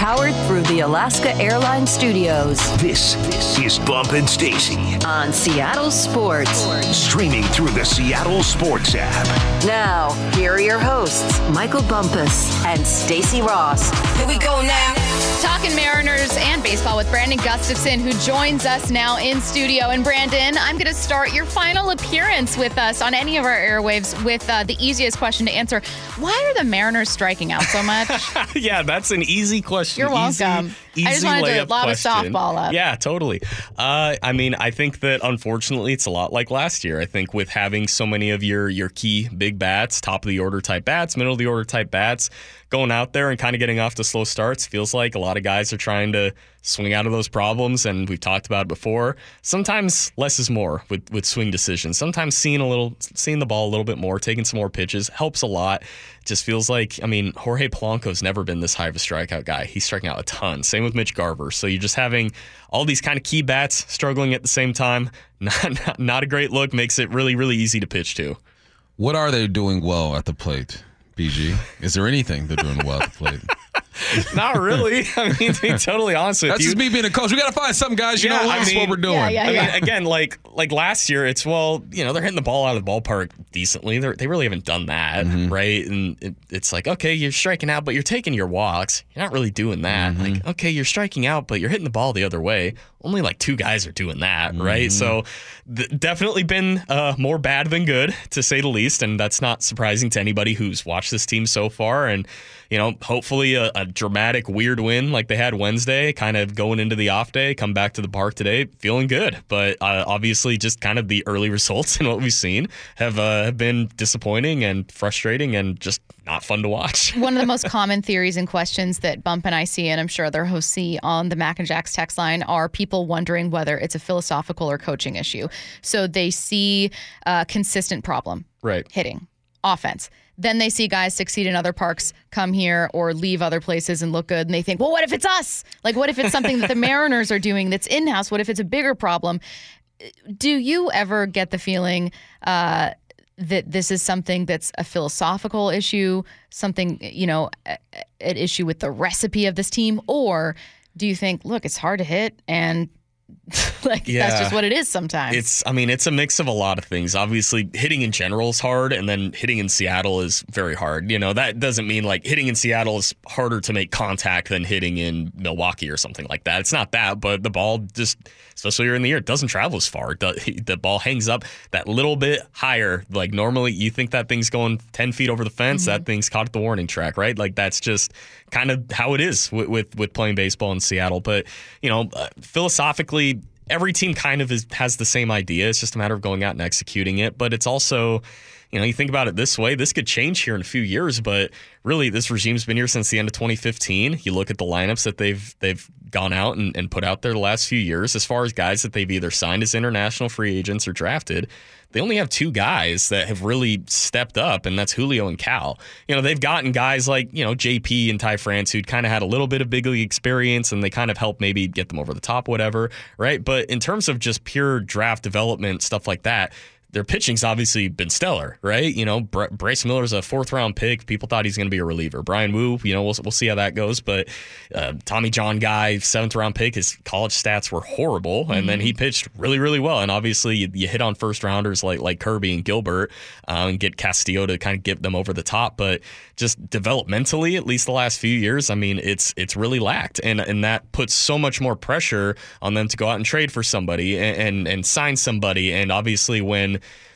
powered through the Alaska Airlines Studios. This is Bump and Stacy on Seattle Sports. Streaming through the Seattle Sports app. Now, here are your hosts, Michael Bumpus and Stacy Ross. Here we go now. Talking Mariners and baseball with Brandon Gustafson, who joins us now in studio. And Brandon, I'm going to start your final appearance with us on any of our airwaves with the easiest question to answer. Why are the Mariners striking out so much? Yeah, that's an easy question. You're welcome. Easy I just wanted to lob a question. softball up. Yeah, totally. I think that unfortunately it's a lot like last year. I think with having so many of your key big bats, top of the order type bats, middle of the order type bats, going out there and kind of getting off to slow starts, feels like a lot of guys are trying to swing out of those problems, and we've talked about it before. Sometimes less is more with swing decisions. Sometimes seeing the ball a little bit more, taking some more pitches helps a lot. It just feels like, Jorge Polanco's never been this high of a strikeout guy. He's striking out a ton. Same with Mitch Garver. So you're just having all these kind of key bats struggling at the same time. Not a great look. Makes it really, really easy to pitch to. What are they doing well at the plate, BG? Is there anything they're doing well at the plate? Not really. To be totally honest with you. That's just me being a coach. We got to find something, guys. That's what we're doing. Again, like last year, it's, they're hitting the ball out of the ballpark decently. They really haven't done that, right? And it's like, okay, you're striking out, but you're taking your walks. You're not really doing that. Like, okay, you're striking out, but you're hitting the ball the other way. Only like two guys are doing that, right? So definitely been more bad than good, to say the least, and that's not surprising to anybody who's watched this team so far. And hopefully a dramatic, weird win like they had Wednesday, kind of going into the off day, come back to the park today feeling good. But obviously just kind of the early results and what we've seen have been disappointing and frustrating and just not fun to watch. One of the most common theories and questions that Bump and I see, and I'm sure other hosts see on the Mac and Jacks text line, are people wondering whether it's a philosophical or coaching issue. So they see a consistent problem. Right. Hitting. Offense. Then they see guys succeed in other parks, come here or leave other places and look good, and they think, well, what if it's us? Like, what if it's something that the Mariners are doing that's in-house? What if it's a bigger problem? Do you ever get the feeling that this is something that's a philosophical issue, something, an issue with the recipe of this team? Or do you think, look, it's hard to hit and that's just what it is sometimes? It's a mix of a lot of things. Obviously, hitting in general is hard, and then hitting in Seattle is very hard. That doesn't mean like hitting in Seattle is harder to make contact than hitting in Milwaukee or something like that. It's not that, but the ball just, especially early in the year, it doesn't travel as far. The ball hangs up that little bit higher. Like normally you think that thing's going 10 feet over the fence, that thing's caught at the warning track, right? Like that's just kind of how it is with playing baseball in Seattle. But, philosophically, every team kind of has the same idea. It's just a matter of going out and executing it. But it's also, you think about it this way, this could change here in a few years, but really this regime's been here since the end of 2015. You look at the lineups that they've gone out and put out there the last few years, as far as guys that they've either signed as international free agents or drafted, they only have two guys that have really stepped up, and that's Julio and Cal. They've gotten guys like, JP and Ty France, who'd kind of had a little bit of big league experience, and they kind of helped maybe get them over the top, whatever, right? But in terms of just pure draft development, stuff like that, their pitching's obviously been stellar, right? Bryce Miller's a 4th-round pick. People thought he's going to be a reliever. Brian Wu, we'll see how that goes. But Tommy John guy, 7th-round pick, his college stats were horrible, and then he pitched really, really well. And obviously, you hit on first-rounders like Kirby and Gilbert and get Castillo to kind of get them over the top. But just developmentally, at least the last few years, it's really lacked, and that puts so much more pressure on them to go out and trade for somebody and sign somebody. And obviously, when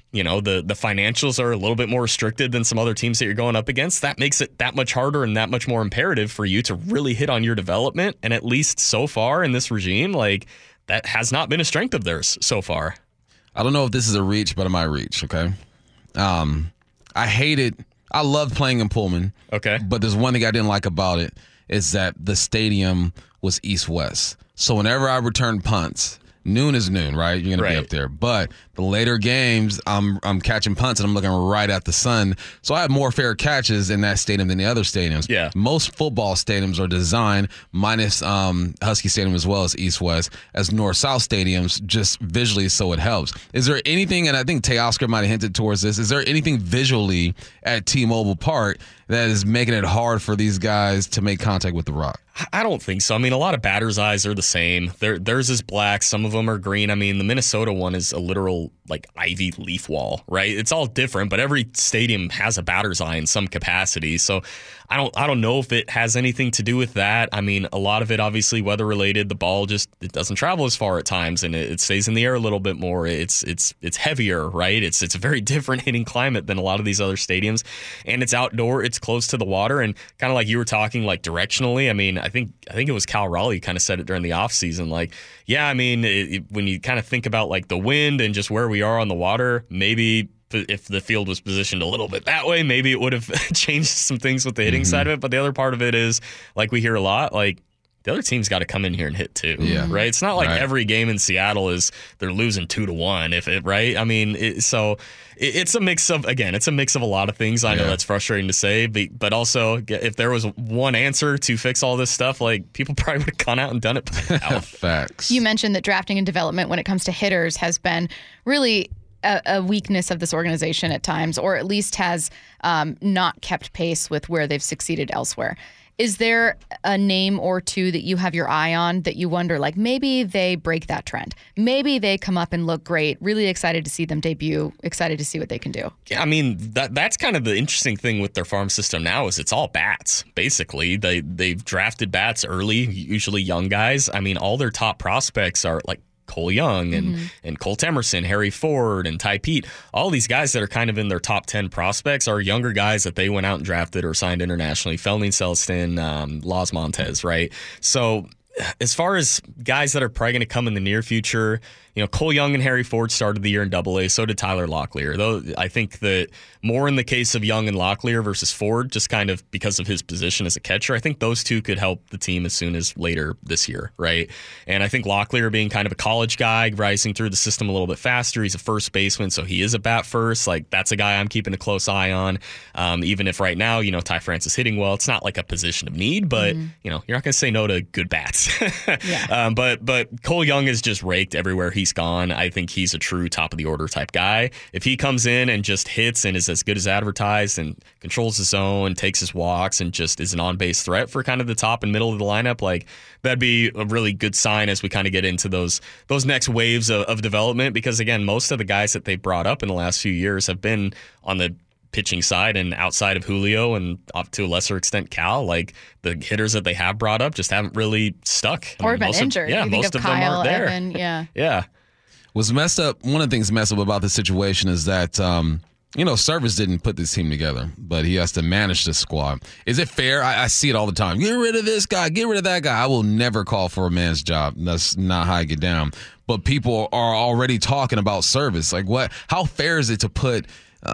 the financials are a little bit more restricted than some other teams that you're going up against, that makes it that much harder and that much more imperative for you to really hit on your development. And at least so far in this regime, like, that has not been a strength of theirs so far. I don't know if this is a reach, but it might reach, okay? I hate it. I love playing in Pullman. Okay. But there's one thing I didn't like about it is that the stadium was east-west. So whenever I return punts, noon is noon, right? You're going to be up there. But the later games, I'm catching punts and I'm looking right at the sun. So I have more fair catches in that stadium than the other stadiums. Yeah. Most football stadiums are designed, minus Husky Stadium as well as East-West, as North-South stadiums, just visually so it helps. Is there anything, and I think Teoscar might have hinted towards this, is there anything visually at T-Mobile Park that is making it hard for these guys to make contact with the rock? I don't think so. I mean, a lot of batters' eyes are the same. Theirs is black. Some of them are green. I mean, the Minnesota one is a literal like ivy leaf wall, right? It's all different, but every stadium has a batter's eye in some capacity. So I don't know if it has anything to do with that. I mean, a lot of it obviously weather related. The ball it doesn't travel as far at times, and it stays in the air a little bit more. It's heavier, right? It's a very different hitting climate than a lot of these other stadiums, and it's outdoor. It's close to the water, and kind of like you were talking, like directionally. I mean, I think it was Cal Raleigh kind of said it during the offseason. Like, yeah, I mean, when you kind of think about like the wind and just where we are on the water, maybe if the field was positioned a little bit that way, maybe it would have changed some things with the hitting side of it. But the other part of it is, like we hear a lot, like the other team's got to come in here and hit too, right? It's not like every game in Seattle they're losing 2-1, right? I mean, it's a mix of a lot of things. I know that's frustrating to say, but also if there was one answer to fix all this stuff, like people probably would have gone out and done it. Facts. You mentioned that drafting and development when it comes to hitters has been really a weakness of this organization at times, or at least has not kept pace with where they've succeeded elsewhere. Is there a name or two that you have your eye on that you wonder, like maybe they break that trend? Maybe they come up and look great. Really excited to see them debut. Excited to see what they can do. Yeah, I mean, that's kind of the interesting thing with their farm system now is it's all bats, basically. They've drafted bats early, usually young guys. I mean, all their top prospects are like Cole Young and Colt Emerson, Harry Ford, and Ty Pete. All these guys that are kind of in their top 10 prospects are younger guys that they went out and drafted or signed internationally. Felny Celston, Los Montes, right? So as far as guys that are probably going to come in the near future, Cole Young and Harry Ford started the year in AA. So did Tyler Locklear. Though I think that more in the case of Young and Locklear versus Ford, just kind of because of his position as a catcher, I think those two could help the team as soon as later this year, right? And I think Locklear being kind of a college guy, rising through the system a little bit faster. He's a first baseman, so he is a bat first. Like that's a guy I'm keeping a close eye on. Even if right now, Ty France is hitting well, it's not like a position of need, but you're not going to say no to good bats. But Cole Young is just raked everywhere he's gone. I think he's a true top of the order type guy. If he comes in and just hits and is as good as advertised and controls his zone, takes his walks, and just is an on-base threat for kind of the top and middle of the lineup, like that'd be a really good sign as we kind of get into those next waves of development. Because again, most of the guys that they brought up in the last few years have been on the pitching side and outside of Julio and up to a lesser extent Cal, like the hitters that they have brought up just haven't really stuck. Or been injured. Most of them aren't there. Evan, yeah. What's messed up, one of the things messed up about this situation is that, Service didn't put this team together, but he has to manage this squad. Is it fair? I see it all the time. Get rid of this guy, get rid of that guy. I will never call for a man's job. That's not how I get down. But people are already talking about Service. Like how fair is it to put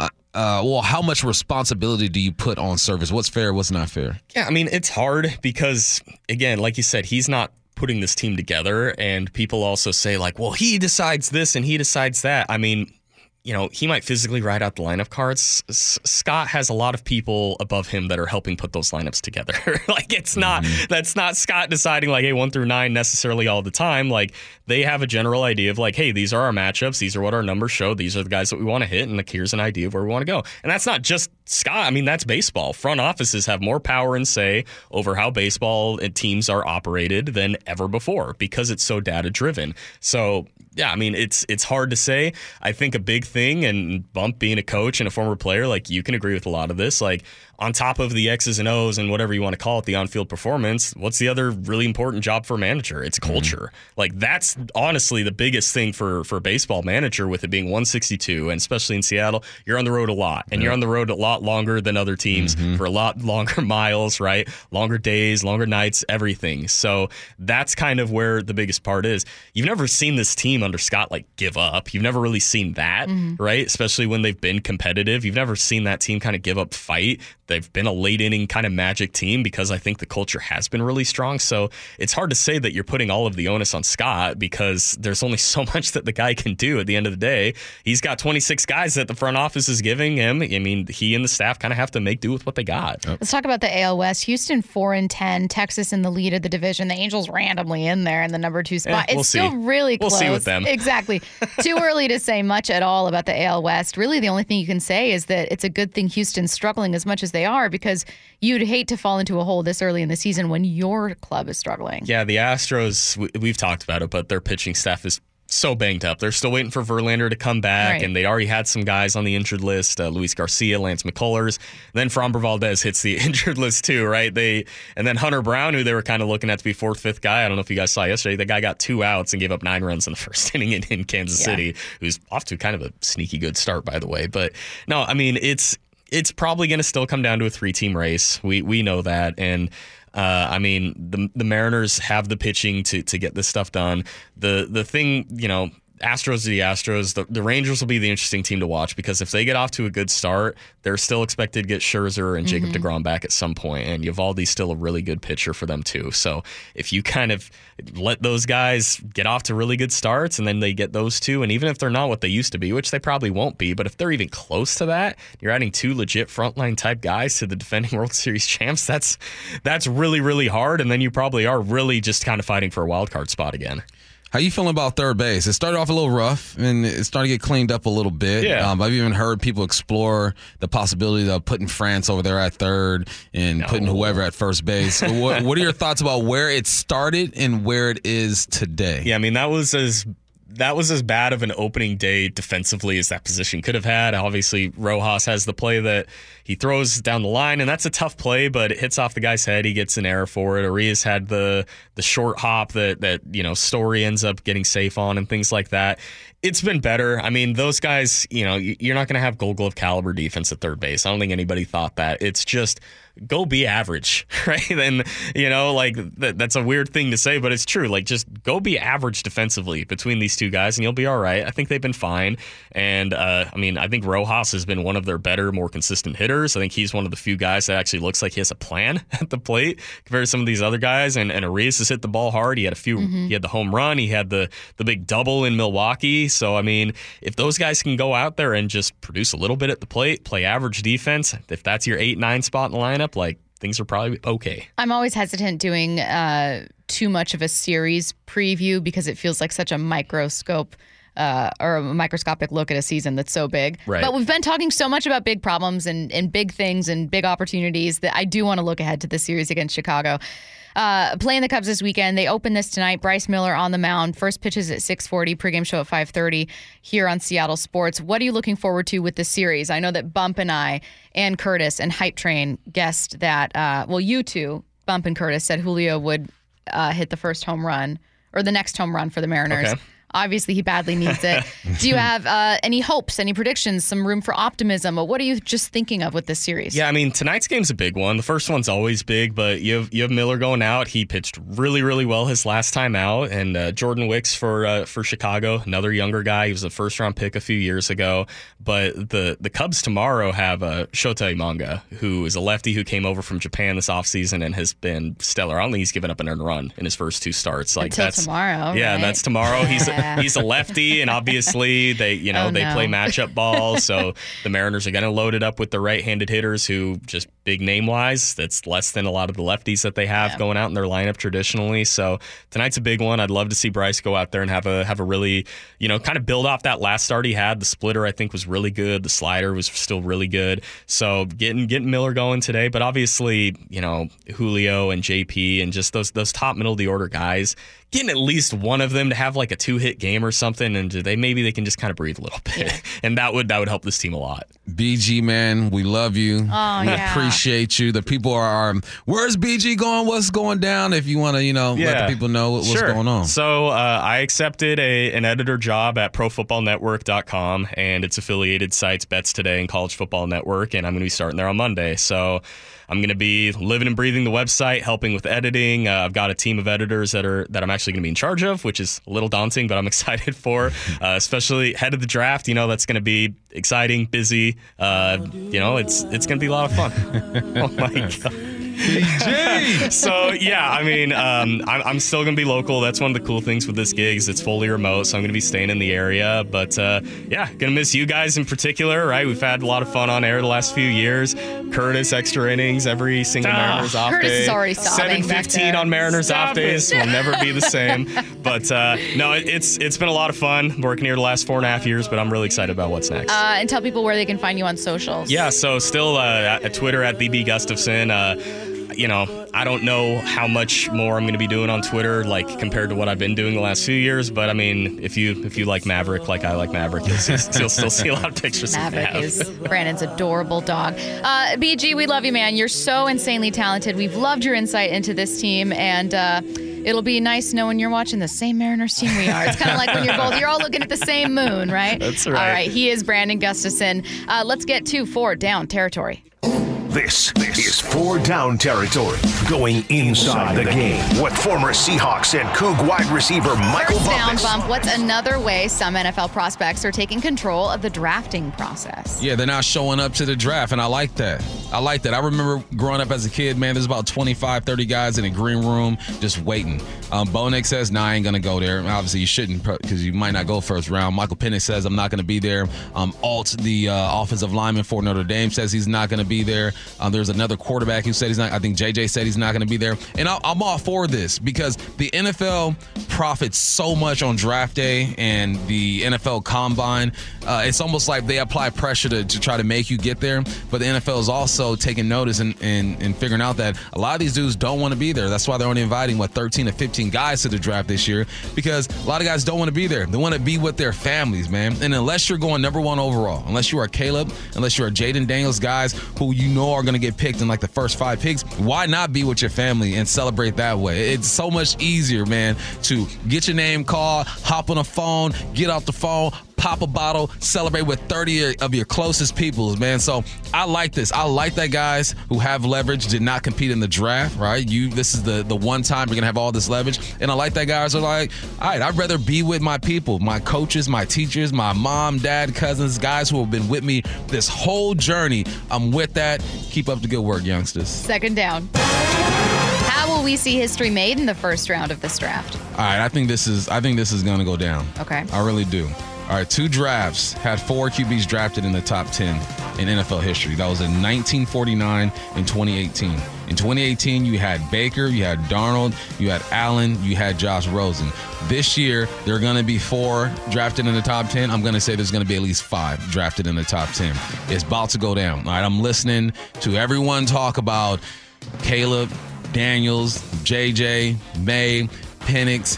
how much responsibility do you put on Service? What's fair, what's not fair? Yeah, I mean, it's hard because, again, like you said, he's not putting this team together, and people also say, like, well, he decides this and he decides that. I mean, he might physically write out the lineup cards. Scott has a lot of people above him that are helping put those lineups together. Like that's not Scott deciding like, hey, 1 through 9 necessarily all the time. Like they have a general idea of like, hey, these are our matchups. These are what our numbers show. These are the guys that we want to hit. And like, here's an idea of where we want to go. And that's not just Scott. I mean, that's baseball. Front offices have more power and say over how baseball and teams are operated than ever before because it's so data driven. So yeah, I mean, it's hard to say. I think a big thing, and Bump being a coach and a former player, like you can agree with a lot of this. Like on top of the X's and O's and whatever you want to call it, the on-field performance, what's the other really important job for a manager? It's culture. Like that's honestly the biggest thing for a baseball manager with it being 162, and especially in Seattle, you're on the road a lot, and you're on the road a lot longer than other teams for a lot longer miles, right? Longer days, longer nights, everything. So that's kind of where the biggest part is. You've never seen this team under Scott like give up. You've never really seen that, right? Especially when they've been competitive. You've never seen that team kind of give up fight. They've been a late inning kind of magic team because I think the culture has been really strong. So it's hard to say that you're putting all of the onus on Scott because there's only so much that the guy can do at the end of the day. He's got 26 guys that the front office is giving him. I mean, he and the staff kind of have to make do with what they got. Let's talk about the AL West. Houston 4-10, Texas in the lead of the division. The Angels randomly in there in the number 2 spot. We'll it's still really close. We'll see with them. Exactly. Too early to say much at all about the AL West. Really, the only thing you can say is that it's a good thing Houston's struggling as much as they they are, because you'd hate to fall into a hole this early in the season when your club is struggling. Yeah, the Astros, we've talked about it, but their pitching staff is so banged up. They're still waiting for Verlander to come back, and they already had some guys on the injured list, Luis Garcia, Lance McCullers. Then Framber Valdez hits the injured list too, right? And then Hunter Brown, who they were kind of looking at to be 4th, 5th guy. I don't know if you guys saw yesterday. The guy got 2 outs and gave up 9 runs in the first inning in Kansas City, who's off to kind of a sneaky good start, by the way. But no, I mean, it's probably going to still come down to a 3-team race. We know that. And I mean, the Mariners have the pitching to get this stuff done. The thing, Astros are the Astros. The Rangers will be the interesting team to watch, because if they get off to a good start, they're still expected to get Scherzer and Jacob deGrom back at some point, and Eovaldi's still a really good pitcher for them too. So if you kind of let those guys get off to really good starts, and then they get those two, and even if they're not what they used to be, which they probably won't be, but if they're even close to that, you're adding 2 legit frontline type guys to the defending World Series champs. That's really, really hard, and then you probably are really just kind of fighting for a wild card spot again. How you feeling about third base? It started off a little rough, and it's starting to get cleaned up a little bit. Yeah. I've even heard people explore the possibility of putting France over there at third and putting whoever at first base. What are your thoughts about where it started and where it is today? Yeah, I mean, that was as bad of an opening day defensively as that position could have had. Obviously, Rojas has the play that he throws down the line, and that's a tough play, but it hits off the guy's head. He gets an error for it. Arias had the short hop that Story ends up getting safe on and things like that. It's been better. I mean, those guys, you're not going to have Gold Glove caliber defense at third base. I don't think anybody thought that. It's just go be average, right? And, that's a weird thing to say, but it's true. Like, just go be average defensively between these two guys, and you'll be all right. I think they've been fine. And, I think Rojas has been one of their better, more consistent hitters. I think he's one of the few guys that actually looks like he has a plan at the plate compared to some of these other guys. And Arias has hit the ball hard. He had he had the home run. He had the big double in Milwaukee. So, I mean, if those guys can go out there and just produce a little bit at the plate, play average defense, if that's your 8-9 spot in the lineup, things are probably okay. I'm always hesitant doing too much of a series preview, because it feels like such a microscopic look at a season that's so big. Right. But we've been talking so much about big problems and big things and big opportunities that I do want to look ahead to the series against Chicago. Playing the Cubs this weekend. They open this tonight. Bryce Miller on the mound. First pitch is at 6:40. Pregame show at 5:30 here on Seattle Sports. What are you looking forward to with the series? I know that Bump and I and Curtis and Hype Train guessed that, you two, Bump and Curtis, said Julio would hit the first home run or the next home run for the Mariners. Okay. Obviously, he badly needs it. Do you have any hopes, any predictions, some room for optimism? Or what are you just thinking of with this series? Yeah, I mean, tonight's game's a big one. The first one's always big, but you have Miller going out. He pitched really, really well his last time out. And Jordan Wicks for Chicago, another younger guy. He was a first-round pick a few years ago. But the Cubs tomorrow have Shota Imanga, who is a lefty who came over from Japan this offseason and has been stellar. I don't think he's given up an earned run in his first 2 starts. Until tomorrow, yeah, right? That's tomorrow. He's a lefty, and obviously they play matchup ball, so the Mariners are going to load it up with the right-handed hitters who just big name-wise, that's less than a lot of the lefties that they have going out in their lineup traditionally. So tonight's a big one. I'd love to see Bryce go out there and have a really, kind of build off that last start he had. The splitter, I think, was really good. The slider was still really good. So getting Miller going today, but obviously, Julio and JP and just those top middle of the order guys, getting at least one of them to have like a 2-hit game or something, and maybe they can just kind of breathe a little bit, and that would help this team a lot. BG, man, we love you. Oh, we appreciate you. The people are where's BG going? What's going down? If you want to, let the people know what's going on. So I accepted an editor job at ProFootballNetwork.com and its affiliated sites, Bets Today and College Football Network, and I'm going to be starting there on Monday. So I'm going to be living and breathing the website, helping with editing. I've got a team of editors that I'm actually going to be in charge of, which is a little daunting, but I'm excited for, especially ahead of the draft. That's going to be exciting, busy. It's going to be a lot of fun. Oh my God. BG. So yeah, I mean, I'm still gonna be local. That's one of the cool things with this gig is it's fully remote, so I'm gonna be staying in the area. But yeah, gonna miss you guys in particular, right? We've had a lot of fun on air the last few years. Curtis, extra innings every single Mariners off Curtis day. is already sobbing back 7:15 there. on Mariners Stop off days will never be the same. But no, it's been a lot of fun working here the last 4.5 years. But I'm really excited about what's next. And tell people where they can find you on socials. Yeah, so still at Twitter at BB Gustafson. You know, I don't know how much more I'm going to be doing on Twitter, like compared to what I've been doing the last few years. But I mean, if you like Maverick, like I like Maverick, you'll still see a lot of pictures. Maverick is Brandon's adorable dog. BG, we love you, man. You're so insanely talented. We've loved your insight into this team, and it'll be nice knowing you're watching the same Mariners team we are. It's kind of like when you're all looking at the same moon, right? That's right. All right, he is Brandon Gustafson. Let's get to 4 down territory. This is 4 down territory, going inside the game with former Seahawks and Coug wide receiver Michael First down Bumpus. bump. What's another way some NFL prospects are taking control of the drafting process? Yeah, they're not showing up to the draft, and I like that. I remember growing up as a kid, man, there's about 25, 30 guys in a green room just waiting. Bo Nix says, I ain't going to go there. Obviously, you shouldn't because you might not go first round. Michael Penix says, I'm not going to be there. Alt, the offensive lineman for Notre Dame, says he's not going to be there. There's another quarterback who said he's not. I think JJ said he's not going to be there. And I'm all for this because the NFL profits so much on draft day and the NFL combine. It's almost like they apply pressure to try to make you get there. But the NFL is also taking notice and figuring out that a lot of these dudes don't want to be there. That's why they're only inviting, 13 to 15 guys to the draft this year, because a lot of guys don't want to be there. They want to be with their families, man. And unless you're going number 1 overall, unless you are Caleb, unless you are Jaden Daniels, guys who you know are going to get picked in like the first 5 picks, why not be with your family and celebrate that way? It's so much easier, man, to get your name called, hop on a phone, get off the phone, pop a bottle, celebrate with 30 of your closest peoples, man. So I like this. I like that guys who have leverage did not compete in the draft, right? This is the one time you're going to have all this leverage. And I like that guys are like, all right, I'd rather be with my people, my coaches, my teachers, my mom, dad, cousins, guys who have been with me this whole journey. I'm with that. Keep up the good work, youngsters. Second down. How will we see history made in the first round of this draft? All right, I think this is going to go down. Okay. I really do. All right, 2 drafts had 4 QBs drafted in the top 10 in NFL history. That was in 1949 and 2018. In 2018, you had Baker, you had Darnold, you had Allen, you had Josh Rosen. This year, there are going to be 4 drafted in the top 10. I'm going to say there's going to be at least 5 drafted in the top 10. It's about to go down. All right, I'm listening to everyone talk about Caleb, Daniels, JJ, May, Penix,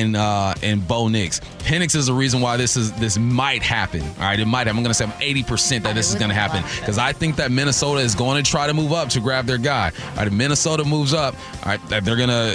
and Bo Nix. Penix is the reason why this might happen. All right, it might happen. I'm going to say 80% that this is going to happen because I think that Minnesota is going to try to move up to grab their guy. All right, if Minnesota moves up, all right, they're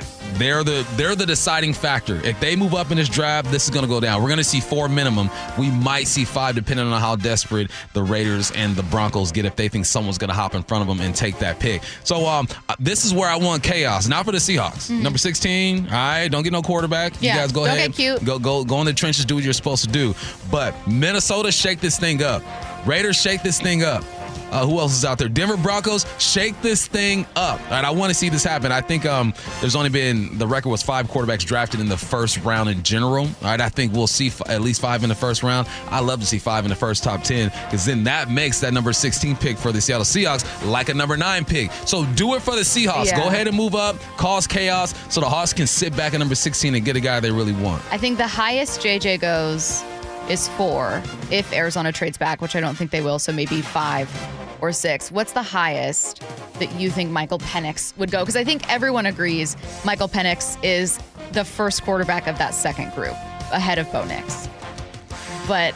the deciding factor. If they move up in this draft, this is going to go down. We're going to see 4 minimum. We might see 5 depending on how desperate the Raiders and the Broncos get if they think someone's going to hop in front of them and take that pick. So this is where I want chaos, not for the Seahawks. Mm-hmm. Number 16, all right, don't get no quarterback. Yeah, you guys go don't ahead. get cute. Go in the trenches, do what you're supposed to do. But Minnesota, shake this thing up. Raiders, shake this thing up. Who else is out there? Denver Broncos, shake this thing up. All right, I want to see this happen. I think there's only been, the record was 5 quarterbacks drafted in the first round in general. All right, I think we'll see at least 5 in the first round. I love to see 5 in the first top 10 because then that makes that number 16 pick for the Seattle Seahawks like a number 9 pick. So do it for the Seahawks. Yeah. Go ahead and move up, cause chaos so the Hawks can sit back at number 16 and get a guy they really want. I think the highest JJ goes is 4 if Arizona trades back, which I don't think they will, so maybe 5 or 6. What's the highest that you think Michael Penix would go? Because I think everyone agrees Michael Penix is the first quarterback of that second group, ahead of Bo Nix. But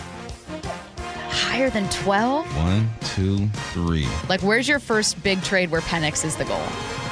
higher than 12? 1, 2, 3. Like, where's your first big trade where Penix is the goal?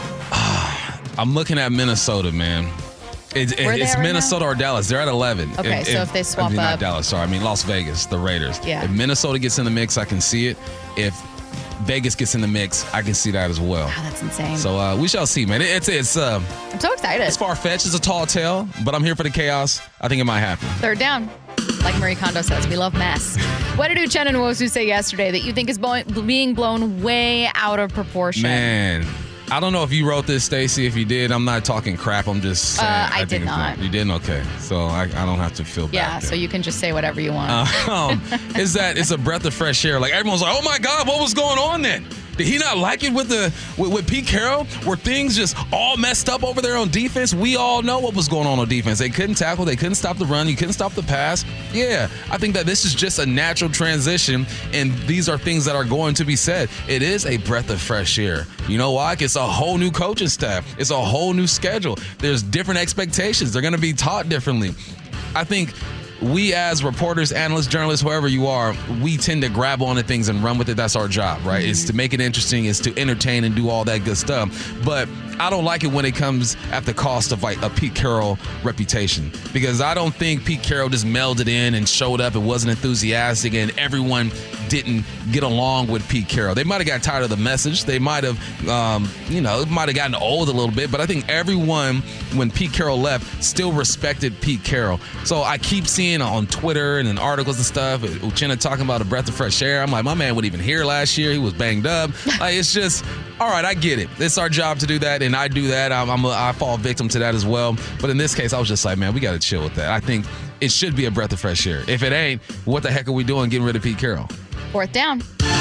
I'm looking at Minnesota, man. It's right Minnesota or Dallas. They're at 11. Okay, so if they swap not up. Dallas, sorry. I mean Las Vegas, the Raiders. Yeah. If Minnesota gets in the mix, I can see it. If Vegas gets in the mix, I can see that as well. Wow, that's insane. So we shall see, man. It's I'm so excited. it's far-fetched. It's a tall tale, but I'm here for the chaos. I think it might happen. Third down. Like Marie Kondo says, we love mess. What did Uchenna Nwosu say yesterday that you think is being blown way out of proportion? Man, I don't know if you wrote this, Stacey. If you did, I'm not talking crap. I'm just saying. I did not. You didn't? Okay. So I don't have to feel bad. Yeah, so you can just say whatever you want. Is that it's a breath of fresh air. Like, everyone's like, oh, my God, what was going on then? Did he not like it with Pete Carroll? Were things just all messed up over there on defense? We all know what was going on defense. They couldn't tackle. They couldn't stop the run. You couldn't stop the pass. Yeah, I think that this is just a natural transition, and these are things that are going to be said. It is a breath of fresh air. You know why? It's a whole new coaching staff. It's a whole new schedule. There's different expectations. They're going to be taught differently. I think we as reporters, analysts, journalists, whoever you are, we tend to grab onto things and run with it. That's our job, right? It's to make it interesting. It's to entertain and do all that good stuff. But I don't like it when it comes at the cost of like a Pete Carroll reputation, because I don't think Pete Carroll just melded in and showed up and wasn't enthusiastic and everyone didn't get along with Pete Carroll. They might have got tired of the message. They might have, it might have gotten old a little bit, but I think everyone, when Pete Carroll left, still respected Pete Carroll. So I keep seeing on Twitter and in articles and stuff, Uchenna talking about a breath of fresh air. I'm like, my man wasn't even here last year. He was banged up. Like, it's just, all right, I get it. It's our job to do that, and I do that. I fall victim to that as well. But in this case, I was just like, man, we got to chill with that. I think it should be a breath of fresh air. If it ain't, what the heck are we doing getting rid of Pete Carroll? 4th down.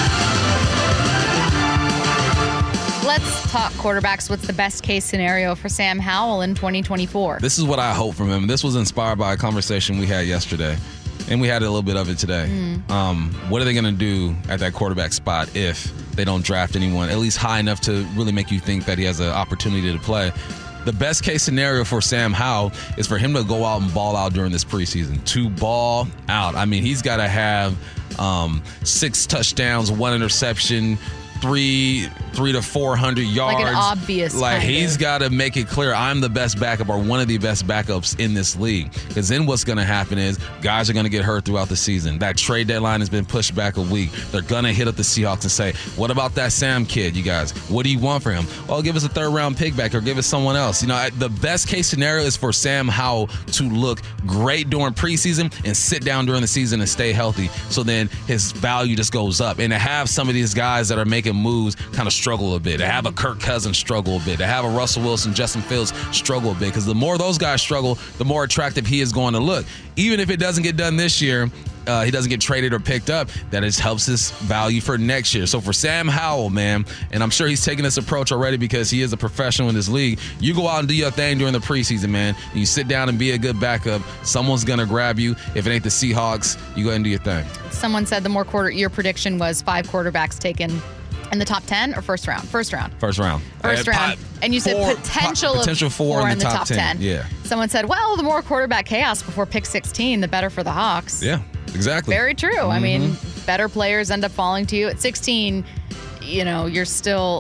Let's talk quarterbacks. What's the best case scenario for Sam Howell in 2024? This is what I hope from him. This was inspired by a conversation we had yesterday, and we had a little bit of it today. What are they going to do at that quarterback spot if they don't draft anyone, at least high enough to really make you think that he has an opportunity to play? The best case scenario for Sam Howell is for him to go out and ball out during this preseason. To ball out. I mean, he's got to have 6 touchdowns, 1 interception, 300 to 400 yards. Like an obvious Like, he's got to make it clear, I'm the best backup or one of the best backups in this league. Because then what's going to happen is guys are going to get hurt throughout the season. That trade deadline has been pushed back a week. They're going to hit up the Seahawks and say, what about that Sam kid, you guys? What do you want for him? Well, give us a 3rd-round pick back or give us someone else. You know, the best case scenario is for Sam Howell to look great during preseason and sit down during the season and stay healthy. So then his value just goes up. And to have some of these guys that are making moves kind of struggle a bit, to have a Kirk Cousins struggle a bit, to have a Russell Wilson, Justin Fields struggle a bit, because the more those guys struggle, the more attractive he is going to look. Even if it doesn't get done this year, he doesn't get traded or picked up, that just helps his value for next year. So for Sam Howell, man, and I'm sure he's taking this approach already because he is a professional in this league, you go out and do your thing during the preseason, man, and you sit down and be a good backup. Someone's going to grab you. If it ain't the Seahawks, you go ahead and do your thing. Someone said your prediction was 5 quarterbacks taken in the top 10 or first round? First round. First round. And you said potential 4 in the top 10. Yeah. Someone said, well, the more quarterback chaos before pick 16, the better for the Hawks. Yeah, exactly. Very true. I mean, better players end up falling to you. At 16, you're still...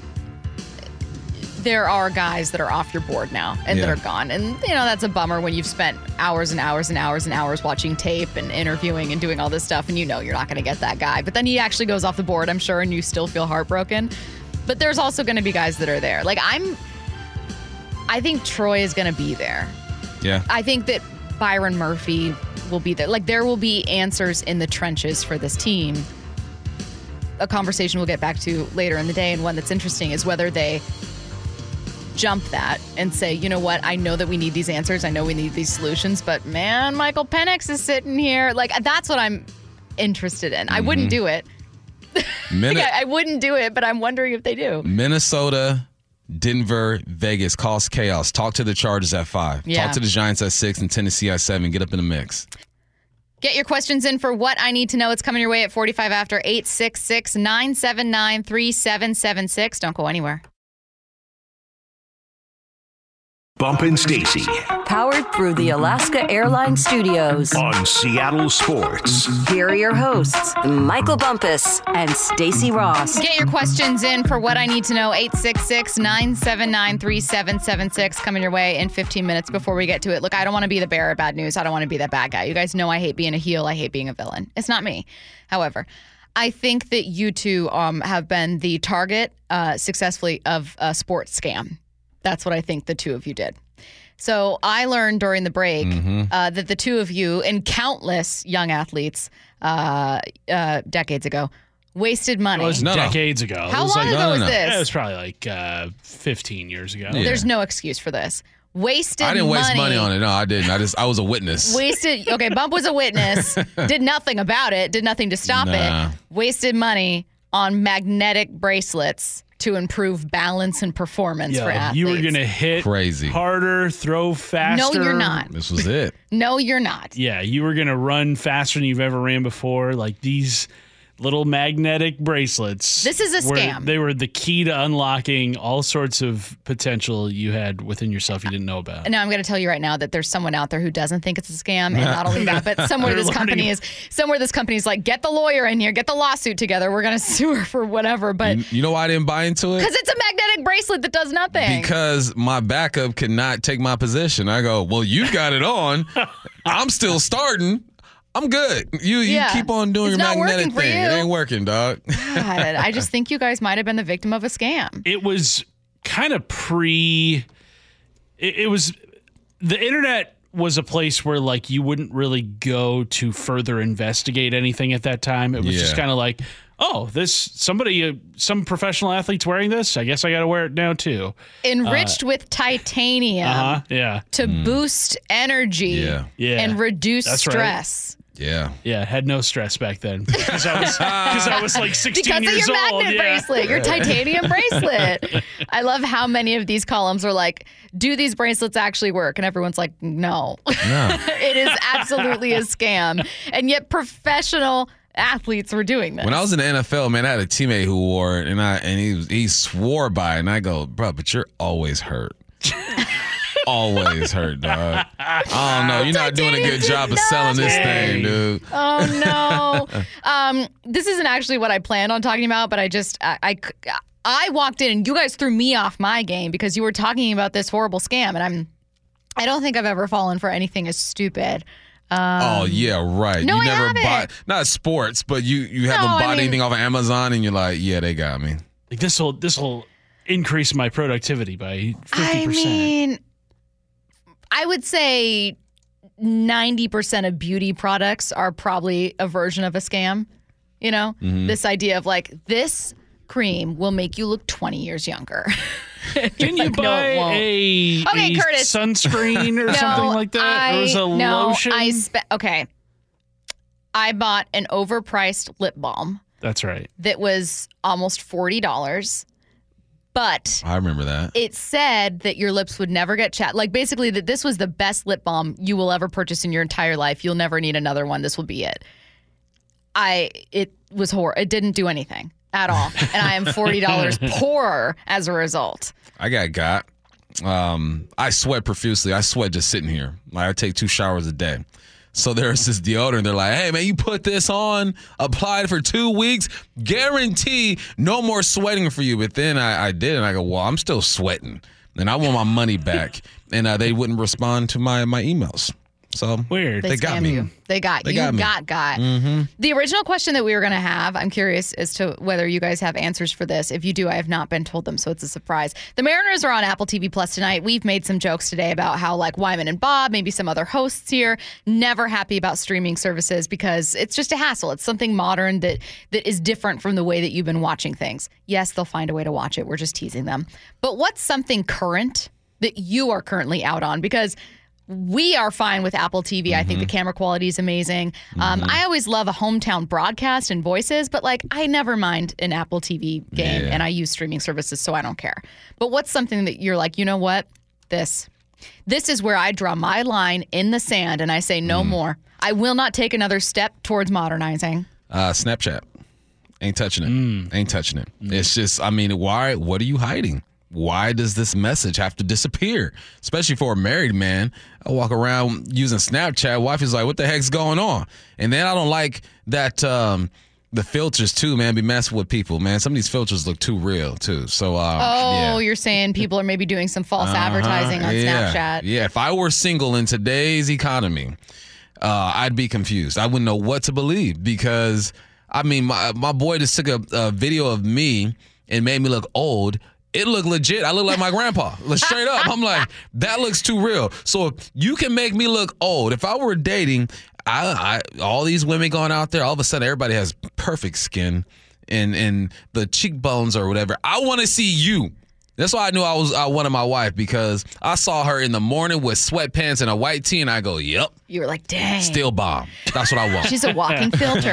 There are guys that are off your board now and that are gone. And, that's a bummer when you've spent hours and hours and hours and hours watching tape and interviewing and doing all this stuff, and you're not going to get that guy. But then he actually goes off the board, I'm sure, and you still feel heartbroken. But there's also going to be guys that are there. Like, I think Troy is going to be there. Yeah. I think that Byron Murphy will be there. Like, there will be answers in the trenches for this team. A conversation we'll get back to later in the day, and one that's interesting is whether they jump that and say, you know what, I know that we need these answers. I know we need these solutions, but man, Michael Penix is sitting here. Like, that's what I'm interested in. I wouldn't do it. I wouldn't do it, but I'm wondering if they do. Minnesota, Denver, Vegas, cause chaos. Talk to the Chargers at 5. Yeah. Talk to the Giants at 6 and Tennessee at 7. Get up in the mix. Get your questions in for What I Need to Know. It's coming your way at 45 after 866-979-3776. Don't go anywhere. Bumpin' Stacey. Powered through the Alaska Airlines Studios. On Seattle Sports. Here are your hosts, Michael Bumpus and Stacey Ross. Get your questions in for What I Need to Know. 866-979-3776. Coming your way in 15 minutes. Before we get to it, look, I don't want to be the bearer of bad news. I don't want to be that bad guy. You guys know I hate being a heel. I hate being a villain. It's not me. However, I think that you two have been the target successfully of a sports scam. That's what I think the two of you did. So I learned during the break that the two of you and countless young athletes decades ago wasted money. It was decades ago. How it was long ago was this? It was probably like 15 years ago. Yeah. There's no excuse for this. Wasted money. I didn't waste money on it. No, I didn't. I was a witness. Okay, Bump was a witness, did nothing about it, did nothing to stop it. Wasted money on magnetic bracelets to improve balance and performance for athletes. You were going to hit Crazy. harder, throw faster. No, you're not. This was it. No, you're not. Yeah, you were going to run faster than you've ever ran before. Like these little magnetic bracelets. This is a scam. They were the key to unlocking all sorts of potential you had within yourself you didn't know about. Now I'm going to tell you right now that there's someone out there who doesn't think it's a scam, and not only that, but somewhere this company is like, get the lawyer in here, get the lawsuit together. We're going to sue her for whatever. But You know why I didn't buy into it? because it's a magnetic bracelet that does nothing. Because my backup could not take my position. I go, well, you got it on. I'm still starting. I'm good. You keep on doing It's your not magnetic working for thing. you. It ain't working, dog. God, I just think you guys might have been the victim of a scam. It was kind of it was the internet was a place where like you wouldn't really go to further investigate anything at that time. It was just kind of like, oh, some professional athlete's wearing this. I guess I got to wear it now too. Enriched with titanium to boost energy and reduce That's stress. Yeah. Yeah, had no stress back then because I was like 16 Because years of your old. magnet bracelet, your titanium bracelet. I love how many of these columns are like, do these bracelets actually work? And everyone's like, no. It is absolutely a scam. And yet professional athletes were doing this. When I was in the NFL, man, I had a teammate who wore it, and he swore by it, and I go, bro, but you're always hurt. Always hurt, dog. I don't know. You're not doing a good job of selling this thing, dude. Oh no. This isn't actually what I planned on talking about, but I walked in and you guys threw me off my game because you were talking about this horrible scam, and I don't think I've ever fallen for anything as stupid. Oh yeah, right. No, you I never haven't. bought not sports, but you haven't bought anything off of Amazon, and you're like, yeah, they got me. Like this will increase my productivity by 50%. I mean, I would say 90% of beauty products are probably a version of a scam. You know, this idea of like, this cream will make you look 20 years younger. Can you buy a Curtis. sunscreen or something like that? Or was a lotion? I bought an overpriced lip balm. That's right. That was almost $40. But I remember that. It said that your lips would never get chapped. Like basically that this was the best lip balm you will ever purchase in your entire life. You'll never need another one. This will be it. It was horrible. It didn't do anything at all. And I am $40 poorer as a result. I got. I sweat profusely. I sweat just sitting here. Like I take 2 showers a day. So there's this deodorant. They're like, hey, man, you put this on, apply it for 2 weeks, guarantee no more sweating for you. But then I did, and I go, well, I'm still sweating, and I want my money back. And they wouldn't respond to my emails. So weird. They got me. They got you. Got. Mm-hmm. The original question that we were going to have, I'm curious as to whether you guys have answers for this. If you do, I have not been told them, so it's a surprise. The Mariners are on Apple TV Plus tonight. We've made some jokes today about how like Wyman and Bob, maybe some other hosts here, never happy about streaming services because it's just a hassle. It's something modern that is different from the way that you've been watching things. Yes, they'll find a way to watch it. We're just teasing them. But what's something current that you are currently out on? Because we are fine with Apple TV. I think the camera quality is amazing. I always love a hometown broadcast and voices, but like I never mind an Apple TV game, and I use streaming services, so I don't care. But what's something that you're like, you know what? This is where I draw my line in the sand, and I say no more. I will not take another step towards modernizing. Snapchat. Ain't touching it. Ain't touching it. It's just, I mean, why? What are you hiding? Why does this message have to disappear? Especially for a married man. I walk around using Snapchat. Wife is like, what the heck's going on? And then I don't like that the filters, too, man, be messing with people, man. Some of these filters look too real, too. So, you're saying people are maybe doing some false advertising on Snapchat. Yeah, if I were single in today's economy, I'd be confused. I wouldn't know what to believe because, I mean, my boy just took a video of me and made me look old. It looked legit. I look like my grandpa. Straight up. I'm like, that looks too real. So if you can make me look old, if I were dating, all these women going out there, all of a sudden everybody has perfect skin and the cheekbones or whatever. I want to see you. That's why I knew I wanted my wife, because I saw her in the morning with sweatpants and a white tee, and I go, yep. You were like, dang. Still bomb. That's what I want. She's a walking filter.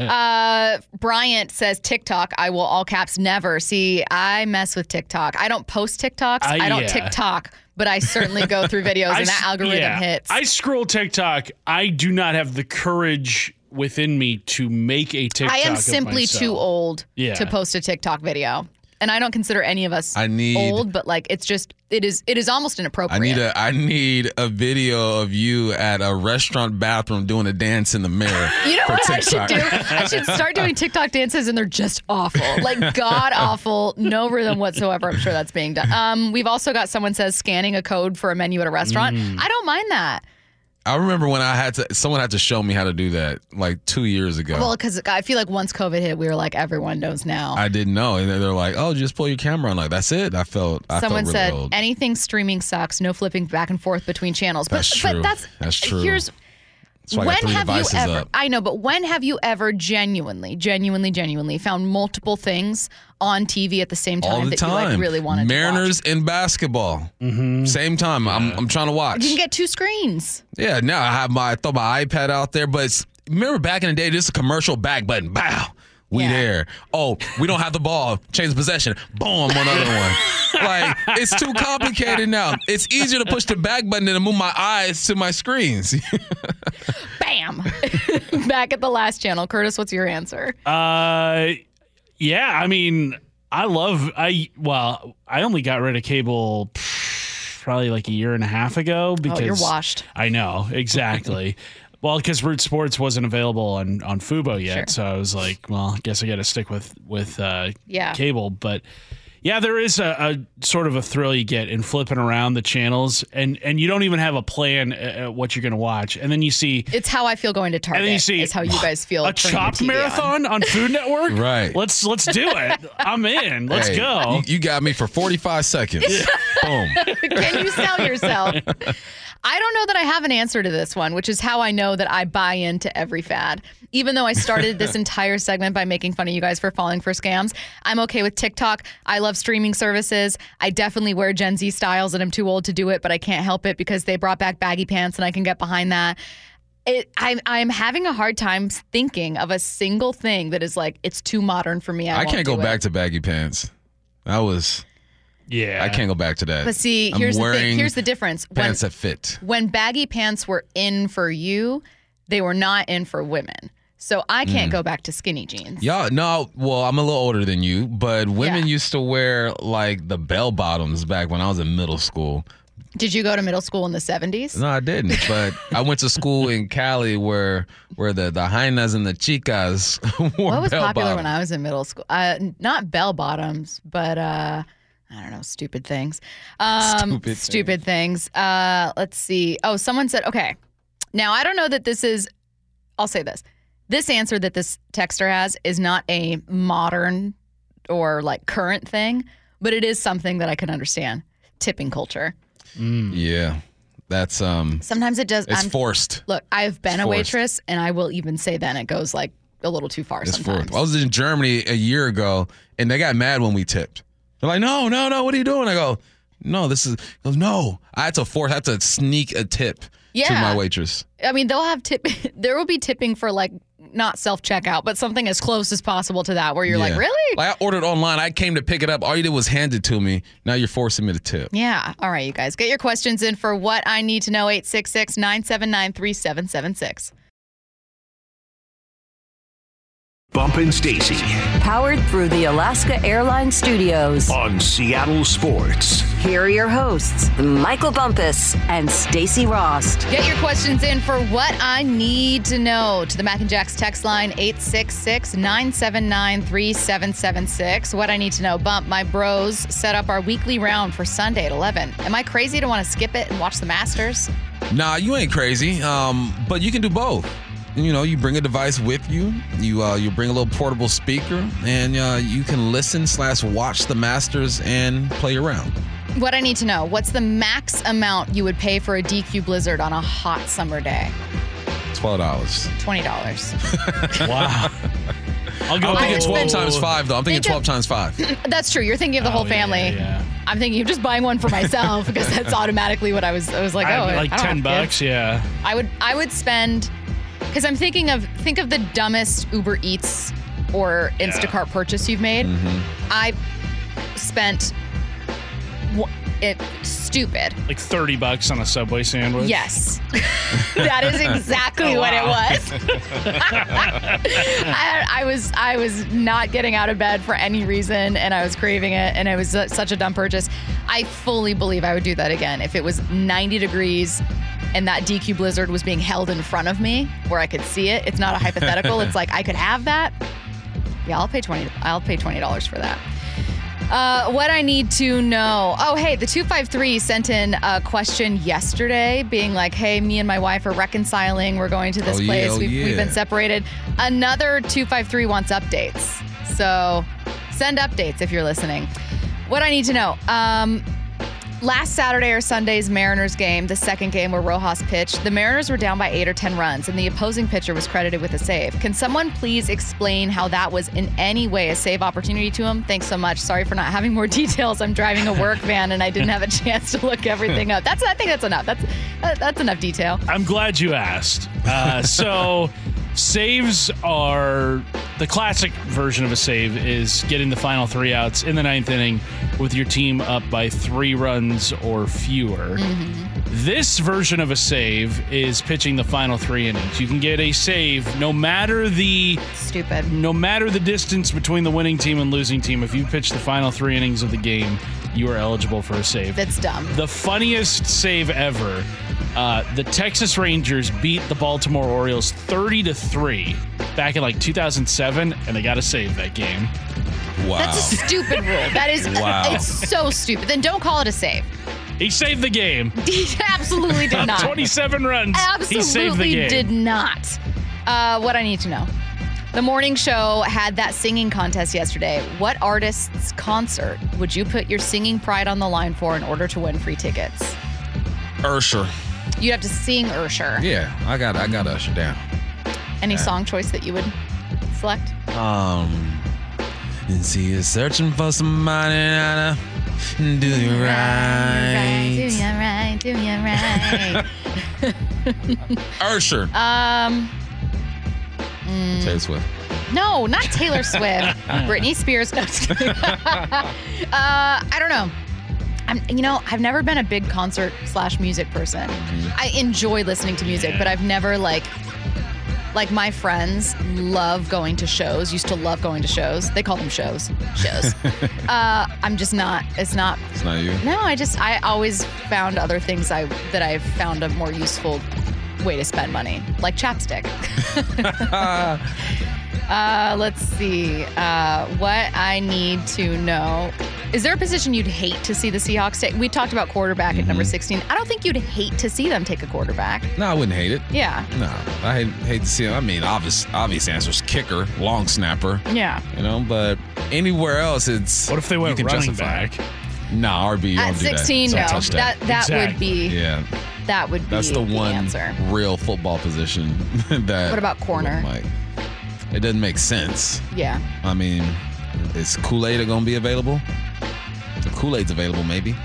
Bryant says TikTok. I will all caps never. See, I mess with TikTok. I don't post TikToks. I don't TikTok, but I certainly go through videos and that algorithm hits. I scroll TikTok. I do not have the courage within me to make a TikTok. I am simply too old to post a TikTok video. And I don't consider any of us old, but like it is almost inappropriate. I need a video of you at a restaurant bathroom doing a dance in the mirror. You know what I should do? I should start doing TikTok dances, and they're just awful, like god awful, no rhythm whatsoever. I'm sure that's being done. We've also got someone says scanning a code for a menu at a restaurant. I don't mind that. I remember when someone had to show me how to do that like 2 years ago. Well, because I feel like once COVID hit, we were like, everyone knows now. I didn't know. And they're like, oh, just pull your camera on. Like, that's it. I felt Someone really said, old. Anything streaming sucks. No flipping back and forth between channels. That's true. But that's true. That's why when have you ever? Up. I know, but when have you ever genuinely found multiple things on TV at the same time all the that time. You like really wanted Mariners to watch? in basketball, same time. I'm trying to watch. You can get two screens. Yeah, now I throw my iPad out there, but remember back in the day, this is a commercial back button. Bow. We there. Oh, we don't have the ball. Change possession. Boom, another one. Like, it's too complicated now. It's easier to push the back button than to move my eyes to my screens. Bam. Back at the last channel. Curtis, what's your answer? Yeah, I mean, I only got rid of cable probably like a year and a half ago because you're washed. I know, exactly. Well, because Root Sports wasn't available on Fubo yet, so I was like, well, I guess I got to stick with cable. But yeah, there is a sort of a thrill you get in flipping around the channels, and you don't even have a plan at what you're going to watch, and then you see it's how I feel going to Target. And then you see is how you guys feel. A Chopped marathon on Food Network. Right. Let's do it. I'm in. Let's go. You got me for 45 seconds. Boom. Can you sell yourself? I don't know that I have an answer to this one, which is how I know that I buy into every fad. Even though I started this entire segment by making fun of you guys for falling for scams, I'm okay with TikTok. I love streaming services. I definitely wear Gen Z styles, and I'm too old to do it, but I can't help it because they brought back baggy pants, and I can get behind that. I'm having a hard time thinking of a single thing that is like, it's too modern for me. I can't go back to baggy pants. I can't go back to that. But see, here's the thing. Here's the difference. Pants that fit. When baggy pants were in for you, they were not in for women. So I can't go back to skinny jeans. Yeah, no. Well, I'm a little older than you, but women used to wear like the bell bottoms back when I was in middle school. Did you go to middle school in the 70s? No, I didn't. But I went to school in Cali where the hyenas and the chicas wore What was bell popular bottoms. when I was in middle school? Not bell bottoms, but I don't know, stupid things. Stupid things. Let's see. Oh, someone said, okay. Now, I don't know that this is, I'll say this. This answer that this texter has is not a modern or like current thing, but it is something that I can understand. Tipping culture. Yeah. That's sometimes it does. It's forced. Look, I've been a waitress, and I will even say then it goes like a little too far sometimes. Forced. I was in Germany a year ago, and they got mad when we tipped. They're like, no, what are you doing? I go, no, this is. He goes, no. I had to sneak a tip to my waitress. I mean, they'll have tip. There will be tipping for like not self-checkout, but something as close as possible to that where you're like, really? Like I ordered online. I came to pick it up. All you did was hand it to me. Now you're forcing me to tip. Yeah. All right, you guys. Get your questions in for What I Need to Know, 866-979-3776. Bump and Stacy Powered through the Alaska Airlines Studios. on Seattle Sports. Here are your hosts, Michael Bumpus and Stacy Rost. Get your questions in for What I Need to Know to the Mac and Jack's text line, 866-979-3776. What I Need to Know. Bump, my bros set up our weekly round for Sunday at 11. Am I crazy to want to skip it and watch the Masters? Nah, you ain't crazy. But you can do both. You know, you bring a device with you. You bring a little portable speaker, and you can listen/watch the Masters and play around. What I Need to Know. What's the max amount you would pay for a DQ Blizzard on a hot summer day? $12. $20. Wow. I'll go. I'm thinking 12 spend- times 5, though. I'm thinking Think of- 12 times 5. That's true. You're thinking of the whole family. Yeah. I'm thinking of just buying one for myself because that's automatically what I was like, oh, Like I don't have $10. kids. Yeah. I would spend, because I'm think of the dumbest Uber Eats or Instacart purchase you've made. I spent stupid. Like $30 on a Subway sandwich. Yes. That is exactly what it was. I was not getting out of bed for any reason, and I was craving it, and it was such a dumb purchase. I fully believe I would do that again if it was 90 degrees and that DQ Blizzard was being held in front of me where I could see it. It's not a hypothetical. It's like I could have that. Yeah, I'll pay $20 for that. What I need to know. Oh, hey, the 253 sent in a question yesterday being like, hey, me and my wife are reconciling. We're going to this place. We've been separated. Another 253 wants updates. So send updates if you're listening. What I need to know. Last Saturday or Sunday's Mariners game, the second game where Rojas pitched, the Mariners were down by 8 or 10 runs, and the opposing pitcher was credited with a save. Can someone please explain how that was in any way a save opportunity to him? Thanks so much. Sorry for not having more details. I'm driving a work van, and I didn't have a chance to look everything up. I think that's enough. That's enough detail. I'm glad you asked. So saves are the classic version of a save is getting the final 3 outs in the 9th inning with your team up by 3 runs or fewer. This version of a save is pitching the final 3 innings. You can get a save no matter the distance between the winning team and losing team. If you pitch the final 3 innings of the game, you are eligible for a save. That's dumb. The funniest save ever. The Texas Rangers beat the Baltimore Orioles 30-3 back in like 2007, and they got a save that game. Wow. That's a stupid rule. That is, It's so stupid. Then don't call it a save. He saved the game. He absolutely did not. 27 runs. Absolutely he saved the game. did not. What I need to know. The morning show had that singing contest yesterday. What artist's concert would you put your singing pride on the line for in order to win free tickets? Usher. You'd have to sing Usher. Yeah, I got Usher down. Any song choice that you would select? And see you searching for somebody to do you right. Do you right. Usher. Taylor Swift. No, not Taylor Swift. Britney Spears. No, just kidding. I don't know. I've never been a big concert/music person. I enjoy listening to music, but I've never like my friends love going to shows, used to love going to shows. They call them shows. I'm just not. It's not you? No, I always found other things that I've found a more useful way to spend money, like chapstick. Let's see. What I need to know. Is there a position you'd hate to see the Seahawks take? We talked about quarterback at number 16. I don't think you'd hate to see them take a quarterback. No, I wouldn't hate it. Yeah. No, I hate to see it. I mean, obvious answers: kicker, long snapper. Yeah. But anywhere else, it's what if they went running back? No, RB. At 16, no. That exactly. would be. Yeah. That would be. That's the one answer. Real football position that. What about corner? It doesn't make sense. Yeah. I mean, is Kool-Aid going to be available? If Kool-Aid's available, maybe.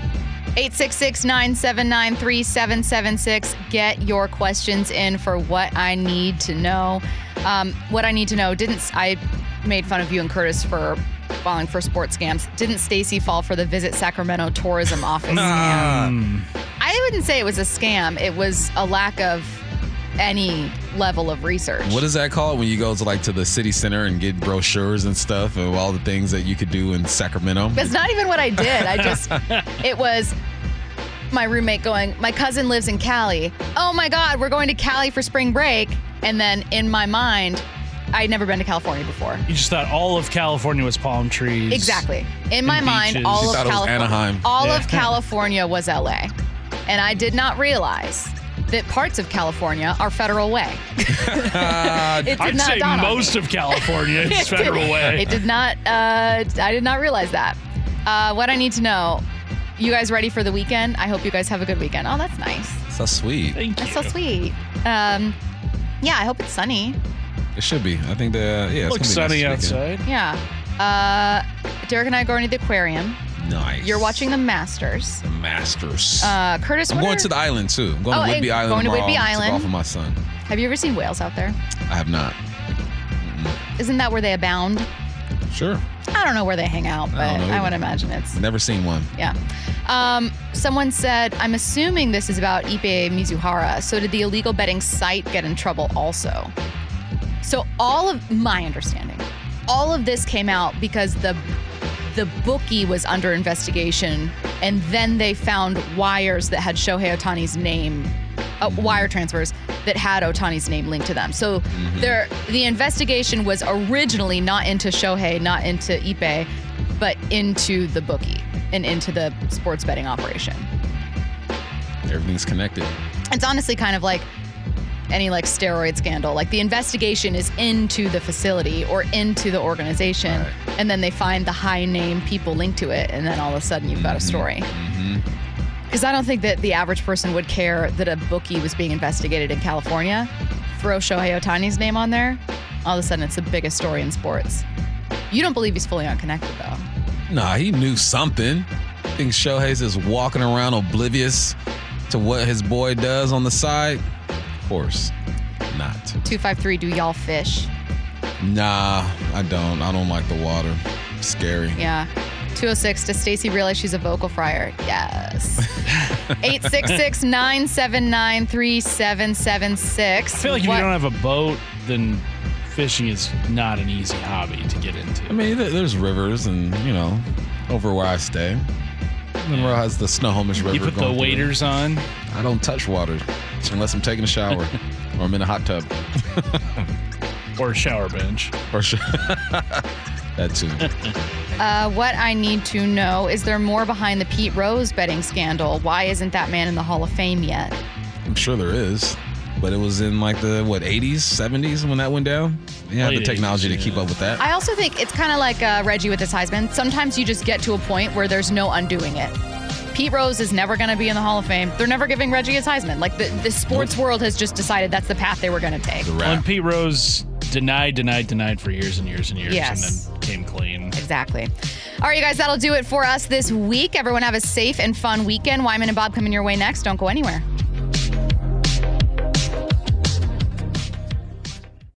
866-979-3776. Get your questions in for what I need to know. What I need to know. I made fun of you and Curtis for falling for sports scams. Didn't Stacy fall for the Visit Sacramento tourism office scam? I wouldn't say it was a scam. It was a lack of any level of research. What is that called when you go to the city center and get brochures and stuff of all the things that you could do in Sacramento? That's not even what I did. It was my roommate going, my cousin lives in Cali. Oh my God, we're going to Cali for spring break. And then in my mind, I'd never been to California before. You just thought all of California was palm trees. Exactly. In my mind, beaches. all You of thought it was California, Anaheim. all of California was LA. And I did not realize that parts of California are federal way. I'd say most of California is federal way. It did not. I did not realize that. What I need to know. You guys ready for the weekend? I hope you guys have a good weekend. Oh, that's nice. So sweet. Thank you. That's so sweet. Yeah, I hope it's sunny. It should be. I think it's Looks gonna be sunny nice this weekend. outside. Yeah. Derek and I are going to the aquarium. Nice. You're watching the Masters. the Masters. Curtis, I'm going to the island too. I'm going to Whidbey Island going to tomorrow Whidbey to Island. golf with my son. Have you ever seen whales out there? I have not. Isn't that where they abound? Sure. I don't know where they hang out, but don't know I would either. imagine it's. Never seen one. Yeah. Someone said, I'm assuming this is about Ipe Mizuhara. So did the illegal betting site get in trouble also? So all of my understanding, all of this came out because the bookie was under investigation, and then they found wires that had Shohei Ohtani's name, wire transfers that had Ohtani's name linked to them. So the investigation was originally not into Shohei, not into Ipe, but into the bookie and into the sports betting operation. Everything's connected. It's honestly kind of like any like steroid scandal. Like the investigation is into the facility or into the organization, and then they find the high name people linked to it, and then all of a sudden you've got a story. Because I don't think that the average person would care that a bookie was being investigated in California. Throw Shohei Ohtani's name on there, all of a sudden it's the biggest story in sports. You don't believe he's fully unconnected though. Nah, he knew something. I think Shohei's just walking around oblivious to what his boy does on the side. Of course not. 253, do y'all fish? Nah, I don't. I don't like the water. It's scary. Yeah. 206, does Stacey realize she's a vocal fryer? Yes. 866-979-3776. I feel like if you don't have a boat, then fishing is not an easy hobby to get into. I mean, there's rivers and, over where I stay. Monroe has the Snohomish River. You put the going through. waders on. I don't touch water unless I'm taking a shower or I'm in a hot tub. Or a shower bench. Or that too. What I need to know, is there more behind the Pete Rose betting scandal? Why isn't that man in the Hall of Fame yet? I'm sure there is. But it was in like the, 80s, 70s when that went down? You had the Late technology 80s, to keep up with that. I also think it's kind of like Reggie with his Heisman. Sometimes you just get to a point where there's no undoing it. Pete Rose is never going to be in the Hall of Fame. They're never giving Reggie his Heisman. Like the sports world has just decided that's the path they were going to take. And Pete Rose denied for years and years and years, Yes. and then came clean. Exactly. All right, you guys, that'll do it for us this week. Everyone have a safe and fun weekend. Wyman and Bob coming your way next. Don't go anywhere.